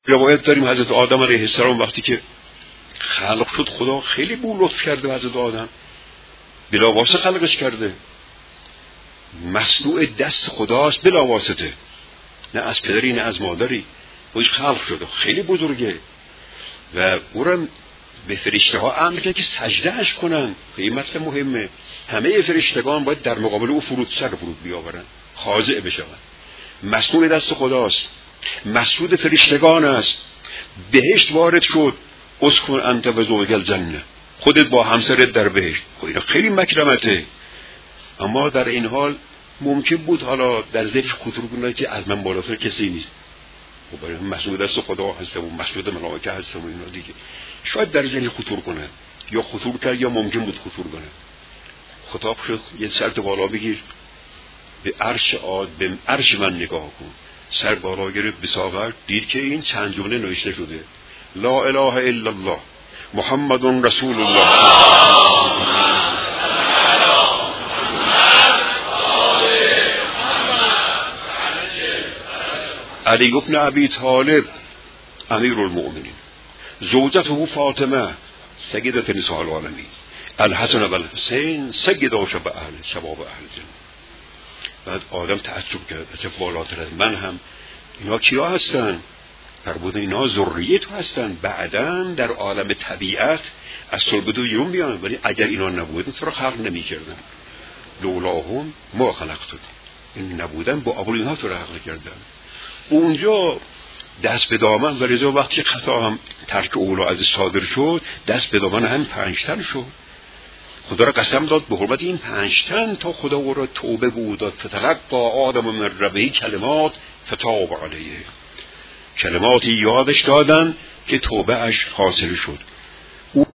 روایت داریم حضرت آدم علیه السلام وقتی که خلق شد خدا خیلی به لطف کرده حضرت آدم، بلا واسطه خلقش کرده، مصنوع دست خداست بلا واسطه، نه از پدری نه از مادری، خودش خلق شده، خیلی بزرگه و اونم به فرشته ها امر کرد که سجده اش کنن. این مطلب مهمه، همه فرشتگان باید در مقابل او سر فرود بیاورن، خاضع بشن. مصنوع دست خداست، مسعود فرشتگان است، بهشت وارد شد، اسکن انت و زوجک الجنه، خودت با همسرت در بهشت. خب خیلی مکرمته، اما در این حال ممکن بود حالا در ذهنش خطور کنه که از من بالاتر کسی نیست، خب برای مسعود دست خدا هستم و مسعود ملائکه هستم و اینا دیگه، شاید در ذهن خطور کنه، یا خطور کرد یا ممکن بود خطور کنه. خطاب شد یه سر بالا بگیر، به عرش من نگاه کن. سر بالا گرفت به ساغر، دید که این چند جمله نوشته شده: لا اله الا الله محمد رسول الله. علی بن ابی طالب امیر المؤمنین، زوجته فاطمه سیدة نساء العالمین، الحسن و الحسین سیدا شباب اهل جنة. بعد آدم تعجب کرد، اصلا بالاتر از من هم اینا کیا هستن؟ فرمود اینا ذریه تو هستن، بعداً در عالم طبیعت از صلب تو بیرون بیان، ولی اگر اینا نبودن تو رو خلق نمی‌کردن. لولاهم ما خلقتم، این نبودن با ابو اینها تو رو خلق کردن. اونجا دست به دامن، و رضا وقتی خطا هم ترک اولا از صادر شد، دست به دامن هم 5 تن شد. خدا را قسم داد به حرمت این 5 تن تا خدا او را توبه بود داد. فتلقی آدم من ربه کلمات فتاب علیه، کلماتی یادش دادن که توبه اش حاصل شد.